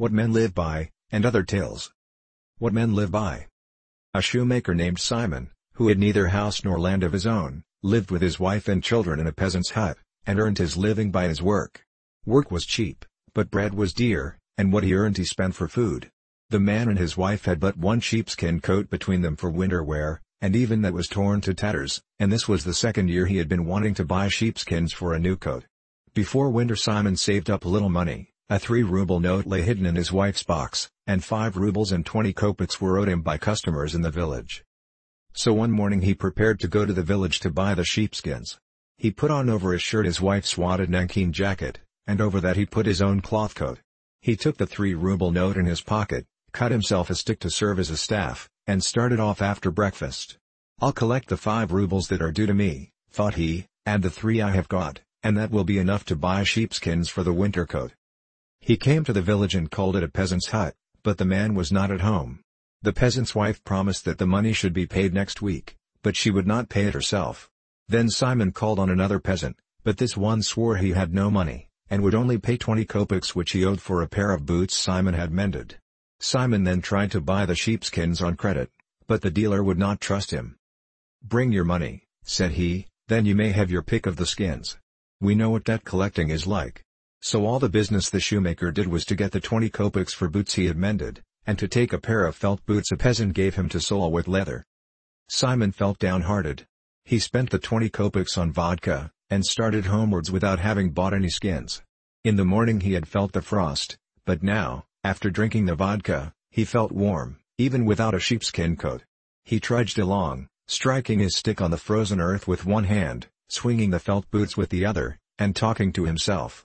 What Men Live By, and Other Tales. What Men Live By. A shoemaker named Simon, who had neither house nor land of his own, lived with his wife and children in a peasant's hut, and earned his living by his work. Work was cheap, but bread was dear, and what he earned he spent for food. The man and his wife had but one sheepskin coat between them for winter wear, and even that was torn to tatters, and this was the second year he had been wanting to buy sheepskins for a new coat. Before winter Simon saved up a little money. A 3-ruble note lay hidden in his wife's box, and 5 rubles and 20 kopecks were owed him by customers in the village. So one morning he prepared to go to the village to buy the sheepskins. He put on over his shirt his wife's wadded nankeen jacket, and over that he put his own cloth coat. He took the 3-ruble note in his pocket, cut himself a stick to serve as a staff, and started off after breakfast. "I'll collect the 5 rubles that are due to me," thought he, "and the 3 I have got, and that will be enough to buy sheepskins for the winter coat." He came to the village and called at a peasant's hut, but the man was not at home. The peasant's wife promised that the money should be paid next week, but she would not pay it herself. Then Simon called on another peasant, but this one swore he had no money, and would only pay 20 kopecks which he owed for a pair of boots Simon had mended. Simon then tried to buy the sheepskins on credit, but the dealer would not trust him. "Bring your money," said he, "then you may have your pick of the skins. We know what that collecting is like." So all the business the shoemaker did was to get the 20 kopecks for boots he had mended, and to take a pair of felt boots a peasant gave him to sole with leather. Simon felt downhearted. He spent the 20 kopecks on vodka, and started homewards without having bought any skins. In the morning he had felt the frost, but now, after drinking the vodka, he felt warm, even without a sheepskin coat. He trudged along, striking his stick on the frozen earth with one hand, swinging the felt boots with the other, and talking to himself.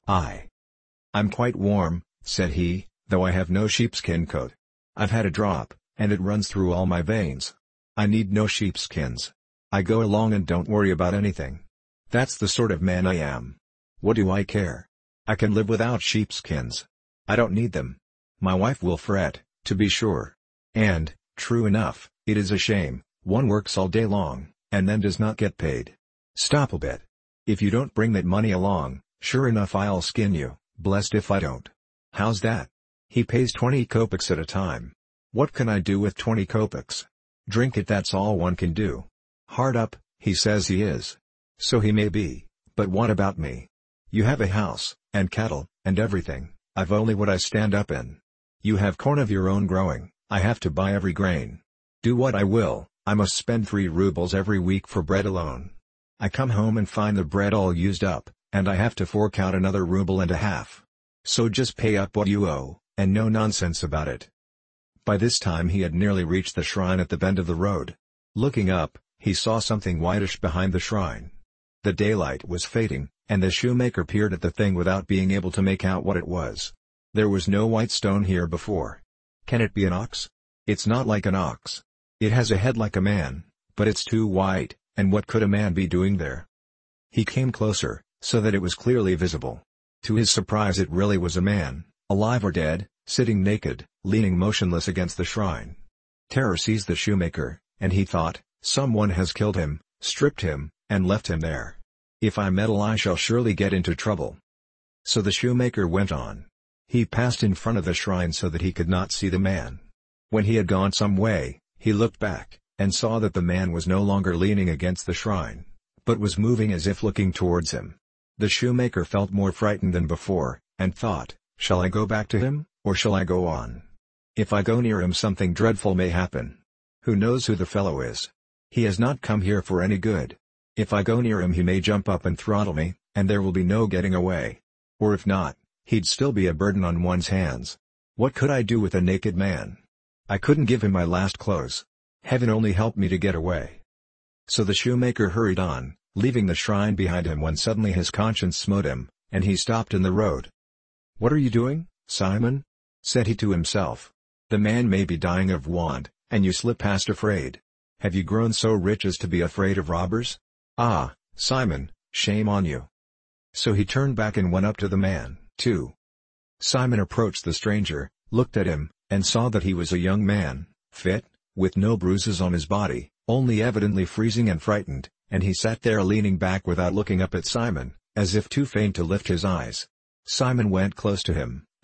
I'm quite warm," said he, "though I have no sheepskin coat. I've had a drop, and it runs through all my veins. I need no sheepskins. I go along and don't worry about anything. That's the sort of man I am. What do I care? I can live without sheepskins. I don't need them. My wife will fret, to be sure. And, true enough, it is a shame, one works all day long, and then does not get paid. Stop a bit. If you don't bring that money along, sure enough I'll skin you, blessed if I don't. How's that? He pays 20 kopecks at a time. What can I do with 20 kopecks? Drink it, that's all one can do. Hard up, he says he is. So he may be, but what about me? You have a house, and cattle, and everything, I've only what I stand up in. You have corn of your own growing, I have to buy every grain. Do what I will, I must spend 3 rubles every week for bread alone. I come home and find the bread all used up, and I have to fork out another 1.5 rubles. So just pay up what you owe, and no nonsense about it." By this time he had nearly reached the shrine at the bend of the road. Looking up, he saw something whitish behind the shrine. The daylight was fading, and the shoemaker peered at the thing without being able to make out what it was. There was no white stone here before. Can it be an ox? It's not like an ox. It has a head like a man, but it's too white, and what could a man be doing there? He came closer, so that it was clearly visible. To his surprise it really was a man, alive or dead, sitting naked, leaning motionless against the shrine. Terror seized the shoemaker, and he thought, someone has killed him, stripped him, and left him there. If I meddle I shall surely get into trouble. So the shoemaker went on. He passed in front of the shrine so that he could not see the man. When he had gone some way, he looked back, and saw that the man was no longer leaning against the shrine, but was moving as if looking towards him. The shoemaker felt more frightened than before, and thought, shall I go back to him, or shall I go on? If I go near him something dreadful may happen. Who knows who the fellow is? He has not come here for any good. If I go near him he may jump up and throttle me, and there will be no getting away. Or if not, he'd still be a burden on one's hands. What could I do with a naked man? I couldn't give him my last clothes. Heaven only help me to get away. So the shoemaker hurried on, leaving the shrine behind him, when suddenly his conscience smote him, and he stopped in the road. "What are you doing, Simon?" said he to himself. "The man may be dying of want, and you slip past afraid. Have you grown so rich as to be afraid of robbers? Ah, Simon, shame on you." So he turned back and went up to the man, too. Simon approached the stranger, looked at him, and saw that he was a young man, fit, with no bruises on his body, only evidently freezing and frightened, and he sat there leaning back without looking up at Simon, as if too faint to lift his eyes. Simon went close to him,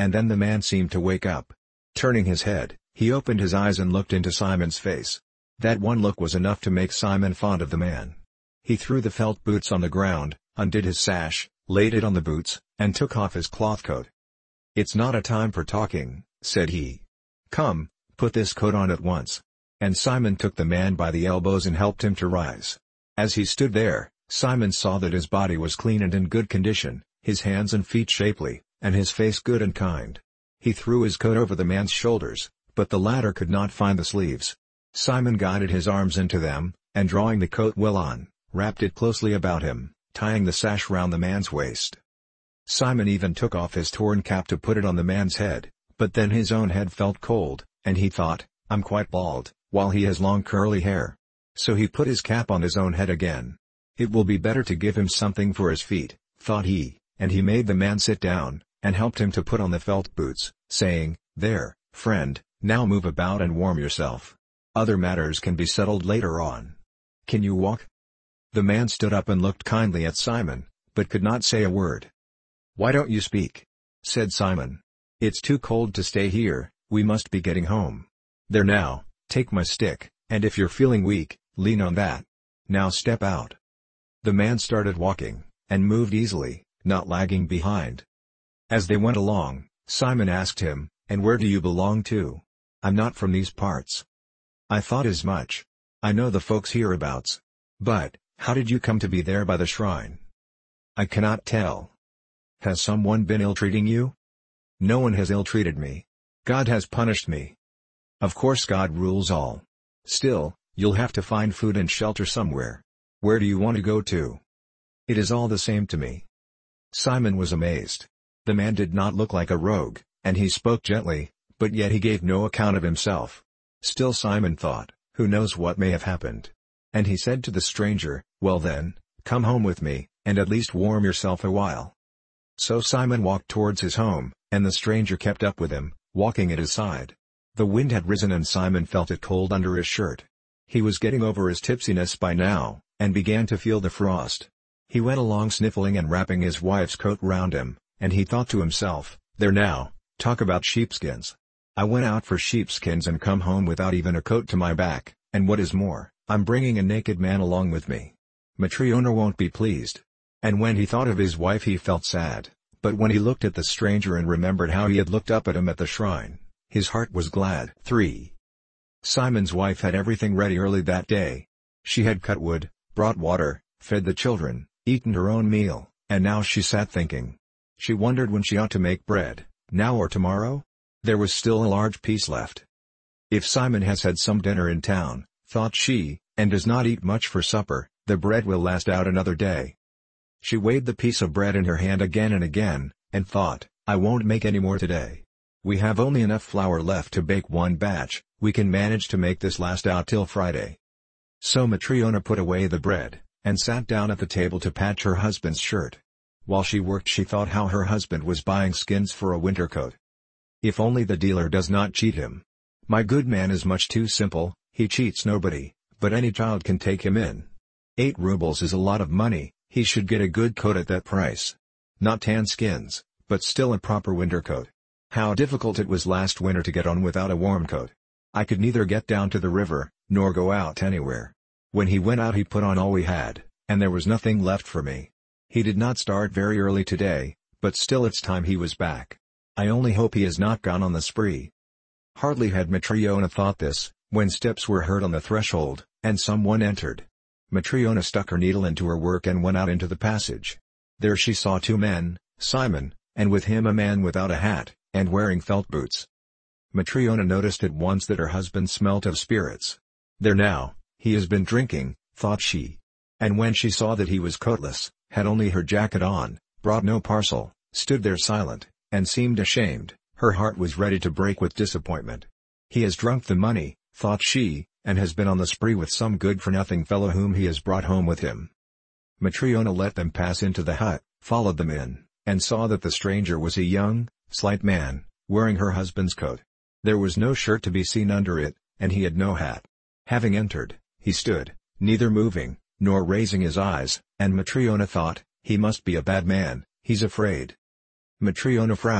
and then the man seemed to wake up. Turning his head, he opened his eyes and looked into Simon's face. That one look was enough to make Simon fond of the man. He threw the felt boots on the ground, undid his sash, laid it on the boots, and took off his cloth coat. "It's not a time for talking," said he. "Come, put this coat on at once." And Simon took the man by the elbows and helped him to rise. As he stood there, Simon saw that his body was clean and in good condition, his hands and feet shapely, and his face good and kind. He threw his coat over the man's shoulders, but the latter could not find the sleeves. Simon guided his arms into them, and drawing the coat well on, wrapped it closely about him, tying the sash round the man's waist. Simon even took off his torn cap to put it on the man's head, but then his own head felt cold, and he thought, "I'm quite bald, while he has long curly hair." So he put his cap on his own head again. "It will be better to give him something for his feet," thought he, and he made the man sit down, and helped him to put on the felt boots, saying, "There, friend, now move about and warm yourself. Other matters can be settled later on. Can you walk?" The man stood up and looked kindly at Simon, but could not say a word. "Why don't you speak?" said Simon. "It's too cold to stay here, we must be getting home. There now, take my stick, and if you're feeling weak, lean on that. Now step out." The man started walking, and moved easily, not lagging behind. As they went along, Simon asked him, "And where do you belong to? I'm not from these parts." "I thought as much. I know the folks hereabouts. But, how did you come to be there by the shrine?" "I cannot tell." "Has someone been ill-treating you?" "No one has ill-treated me. God has punished me." "Of course God rules all. Still, you'll have to find food and shelter somewhere. Where do you want to go to?" "It is all the same to me." Simon was amazed. The man did not look like a rogue, and he spoke gently, but yet he gave no account of himself. Still Simon thought, who knows what may have happened? And he said to the stranger, "Well then, come home with me, and at least warm yourself a while." So Simon walked towards his home, and the stranger kept up with him, walking at his side. The wind had risen and Simon felt it cold under his shirt. He was getting over his tipsiness by now, and began to feel the frost. He went along sniffling and wrapping his wife's coat round him, and he thought to himself, "There now, talk about sheepskins. I went out for sheepskins and come home without even a coat to my back, and what is more, I'm bringing a naked man along with me. Matryona won't be pleased." And when he thought of his wife he felt sad, but when he looked at the stranger and remembered how he had looked up at him at the shrine, his heart was glad. 3. Simon's wife had everything ready early that day. She had cut wood, brought water, fed the children, eaten her own meal, and now she sat thinking. She wondered when she ought to make bread, now or tomorrow? There was still a large piece left. If Simon has had some dinner in town, thought she, and does not eat much for supper, the bread will last out another day. She weighed the piece of bread in her hand again and again, and thought, "I won't make any more today. We have only enough flour left to bake one batch, we can manage to make this last out till Friday." So Matryona put away the bread, and sat down at the table to patch her husband's shirt. While she worked she thought how her husband was buying skins for a winter coat. If only the dealer does not cheat him. My good man is much too simple, he cheats nobody, but any child can take him in. 8 rubles is a lot of money, he should get a good coat at that price. Not tan skins, but still a proper winter coat. How difficult it was last winter to get on without a warm coat. I could neither get down to the river, nor go out anywhere. When he went out he put on all we had, and there was nothing left for me. He did not start very early today, but still it's time he was back. I only hope he has not gone on the spree." Hardly had Matryona thought this, when steps were heard on the threshold, and someone entered. Matryona stuck her needle into her work and went out into the passage. There she saw 2 men, Simon, and with him a man without a hat, and wearing felt boots. Matryona noticed at once that her husband smelt of spirits. "There now, he has been drinking," thought she. And when she saw that he was coatless, had only her jacket on, brought no parcel, stood there silent, and seemed ashamed, her heart was ready to break with disappointment. "He has drunk the money," thought she, "and has been on the spree with some good-for-nothing fellow whom he has brought home with him." Matryona let them pass into the hut, followed them in, and saw that the stranger was a young, slight man, wearing her husband's coat. There was no shirt to be seen under it, and he had no hat. Having entered, he stood, neither moving, nor raising his eyes, and Matryona thought, "He must be a bad man, he's afraid." Matryona frowned,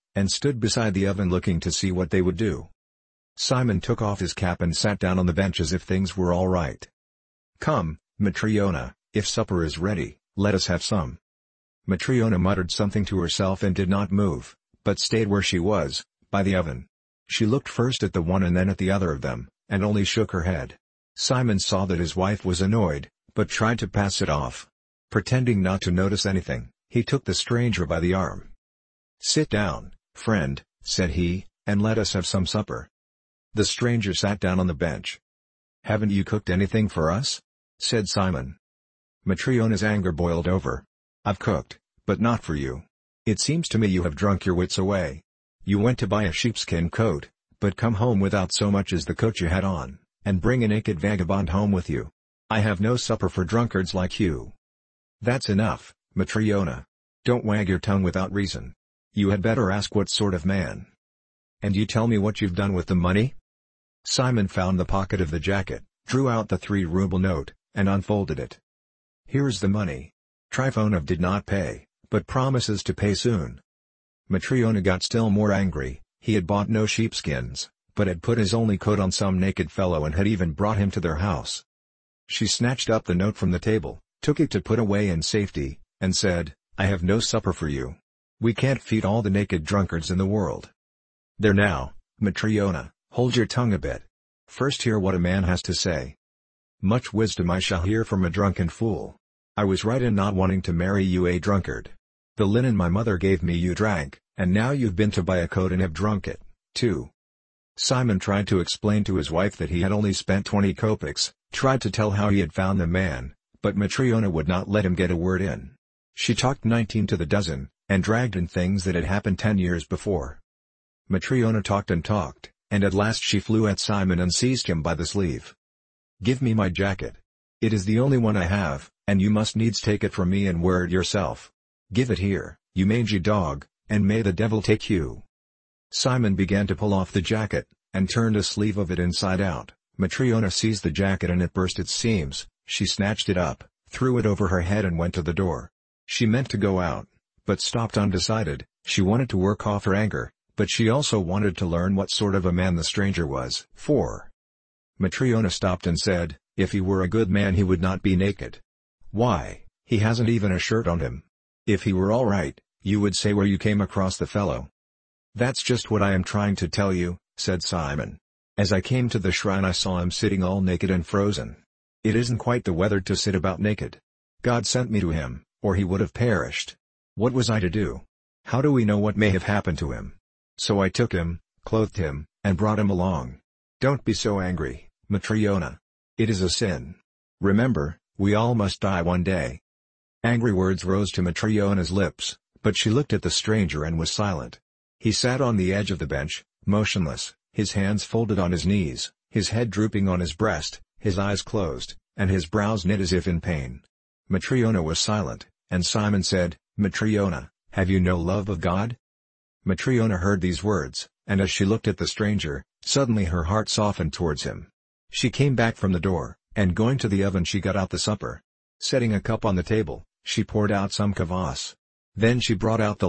and stood beside the oven looking to see what they would do. Simon took off his cap and sat down on the bench as if things were all right. "Come, Matryona, if supper is ready, let us have some." Matryona muttered something to herself and did not move, but stayed where she was, by the oven. She looked first at the one and then at the other of them, and only shook her head. Simon saw that his wife was annoyed, but tried to pass it off. Pretending not to notice anything, he took the stranger by the arm. "Sit down, friend," said he, "and let us have some supper." The stranger sat down on the bench. "Haven't you cooked anything for us?" said Simon. Matryona's anger boiled over. "I've cooked, but not for you. It seems to me you have drunk your wits away. You went to buy a sheepskin coat, but come home without so much as the coat you had on, and bring a naked vagabond home with you. I have no supper for drunkards like you." "That's enough, Matryona. Don't wag your tongue without reason. You had better ask what sort of man. And you tell me what you've done with the money?" Simon found the pocket of the jacket, drew out the 3-ruble note, and unfolded it. "Here's the money. Trifonov did not pay, but promises to pay soon." Matryona got still more angry. He had bought no sheepskins, but had put his only coat on some naked fellow and had even brought him to their house. She snatched up the note from the table, took it to put away in safety, and said, "I have no supper for you. We can't feed all the naked drunkards in the world." "There now, Matryona, hold your tongue a bit. First hear what a man has to say. Much wisdom I shall hear from a drunken fool. I was right in not wanting to marry you, a drunkard. The linen my mother gave me you drank, and now you've been to buy a coat and have drunk it, too." Simon tried to explain to his wife that he had only spent 20 kopecks, tried to tell how he had found the man, but Matryona would not let him get a word in. She talked 19 to the dozen, and dragged in things that had happened 10 years before. Matryona talked, and at last she flew at Simon and seized him by the sleeve. "Give me my jacket. It is the only one I have, and you must needs take it from me and wear it yourself. Give it here, you mangy dog, and may the devil take you." Simon began to pull off the jacket, and turned a sleeve of it inside out. Matryona seized the jacket and it burst its seams. She snatched it up, threw it over her head and went to the door. She meant to go out, but stopped undecided. She wanted to work off her anger, but she also wanted to learn what sort of a man the stranger was. 4. Matryona stopped and said, "If he were a good man he would not be naked. Why, he hasn't even a shirt on him. If he were all right, you would say where you came across the fellow." "That's just what I am trying to tell you," said Simon. "As I came to the shrine I saw him sitting all naked and frozen. It isn't quite the weather to sit about naked. God sent me to him, or he would have perished. What was I to do? How do we know what may have happened to him? So I took him, clothed him, and brought him along. Don't be so angry, Matryona. It is a sin. Remember, we all must die one day." Angry words rose to Matryona's lips, but she looked at the stranger and was silent. He sat on the edge of the bench, motionless, his hands folded on his knees, his head drooping on his breast, his eyes closed, and his brows knit as if in pain. Matryona was silent, and Simon said, "Matryona, have you no love of God?" Matryona heard these words, and as she looked at the stranger, suddenly her heart softened towards him. She came back from the door, and going to the oven she got out the supper. Setting a cup on the table, she poured out some kvass. Then she brought out the